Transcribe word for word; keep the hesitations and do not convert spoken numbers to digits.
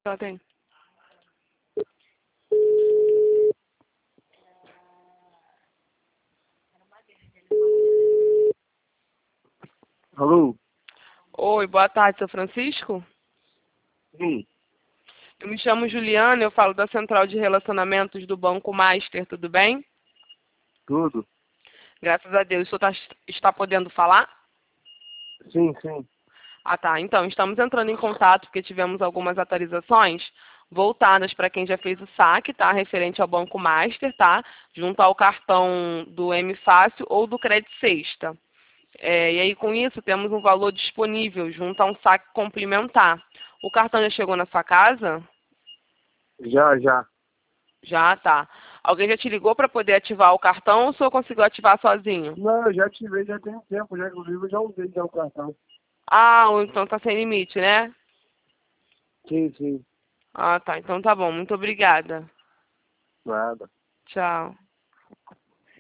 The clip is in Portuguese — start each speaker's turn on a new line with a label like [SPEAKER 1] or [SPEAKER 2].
[SPEAKER 1] Ela tem.
[SPEAKER 2] Alô?
[SPEAKER 1] Oi, boa tarde, seu Francisco?
[SPEAKER 2] Sim,
[SPEAKER 1] Eu me chamo Juliana, eu falo da Central de Relacionamentos do Banco Master, tudo bem?
[SPEAKER 2] tudo?
[SPEAKER 1] Graças a Deus. O senhor tá, está podendo falar?
[SPEAKER 2] Sim, sim.
[SPEAKER 1] Ah, tá. Então, estamos entrando em contato porque tivemos algumas atualizações voltadas para quem já fez o saque, tá? Referente ao Banco Master, tá? Junto ao cartão do M Fácil ou do Crédito Sexta. É, e aí, com isso, temos um valor disponível junto a um saque complementar. O cartão já chegou na sua casa?
[SPEAKER 2] Já, já.
[SPEAKER 1] Já, tá. Alguém já te ligou para poder ativar o cartão ou o senhor conseguiu ativar sozinho?
[SPEAKER 2] Não, eu já tive, já tem um tempo, já inclusive eu já usei já o cartão.
[SPEAKER 1] Ah, ou então tá sem limite, né?
[SPEAKER 2] Sim, sim.
[SPEAKER 1] Ah, tá. Então tá bom. Muito obrigada.
[SPEAKER 2] Nada.
[SPEAKER 1] Tchau.